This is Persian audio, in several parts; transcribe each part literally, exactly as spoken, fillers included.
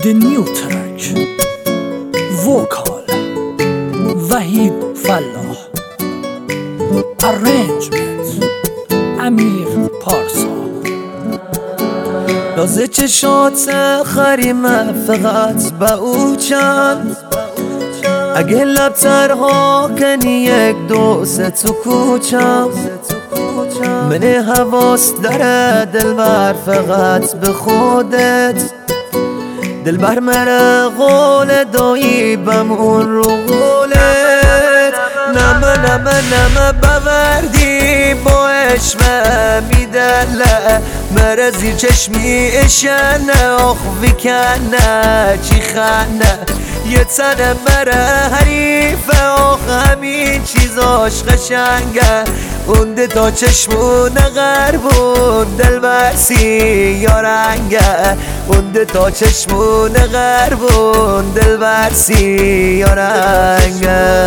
The new track Vocal وحید فلاح Arrangement امیر پارسا. لازه چشات خریمه فقط به او چند، اگه لبترها کنی یک دو سه تو کوچم، من حواس داره دلبر فقط به خودت، دلبر مره قول دایی بمون رو قولت، نمه نمه نمه بوردی با عشمه میدله مره زیر چشمی اشنه آخ ویکنه چی خنه یه تنه مره حریفه آخ همین چیزاش قشنگه اونده تا چشمونه غربون دل برسی یا رنگه اونده تا چشمونه غربون دل برسی یا رنگه.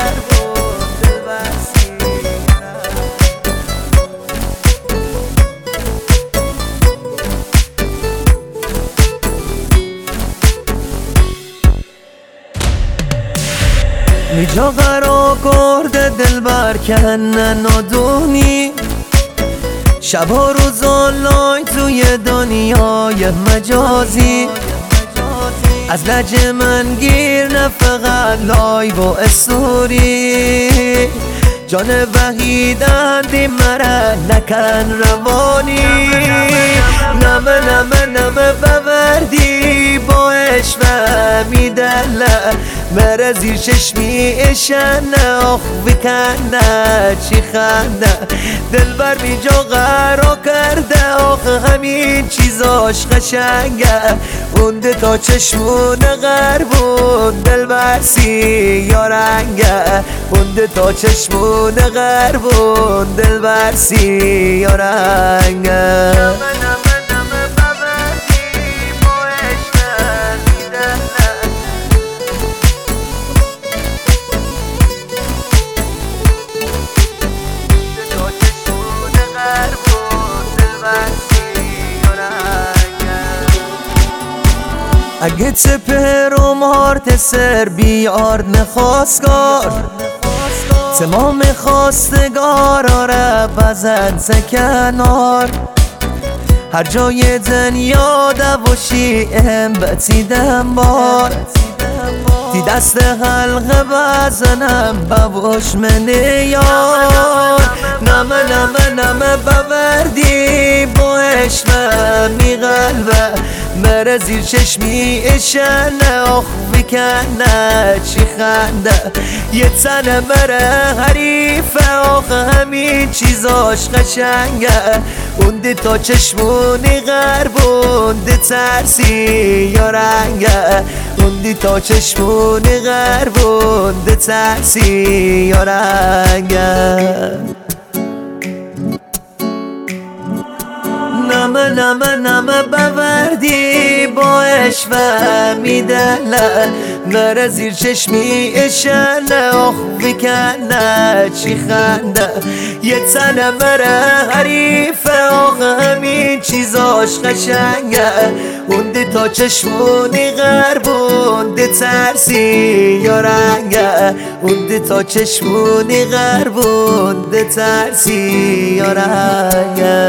میجا قرار کرده دل برکنه نادونی، شبا روزا لای توی دنیای مجازی، از لج من گیر نه فقط لایو و استوری، جان وحیدندی مره نکن روانی، نمه نمه نمه بوردی با عشقه میدله مره زیر چشمی اشنه آخ بکنه چی خنده دلبر میجا قرار کرده آخ همین چیزاش قشنگه اونده تا چشمونه غربون دل برسی یا رنگه اونده تا چشمونه غربون دل برسی یا رنگه. اگه تپر و مارت سر بیار نخواستگار تمام خواستگار آره بزن سکنار هر جای دنیا دوشی ام بتیدم بار تی دست حلقه بزنم بوش منه یار نمه نمه نمه بوردی با عشقه می قلبه مره زیر چشمی اشنه آخ بکنه چی خنده یه تنه مره حریفه آخ همین چیزاش قشنگه اونده تا چشمونی غربونده ترسی یا رنگه اونده تا چشمونی غربونده ترسی یا رنگه. نمه نمه نمه بوردی با عشقه میدله مره زیر چشمی اشنه آخ بکنه چی خنده یه تنه مره حریفه آخ همین چیزاش قشنگه اونده تا چشمونی غربونده ترسی یا رنگه اونده تا چشمونی غربونده ترسی یا رنگه.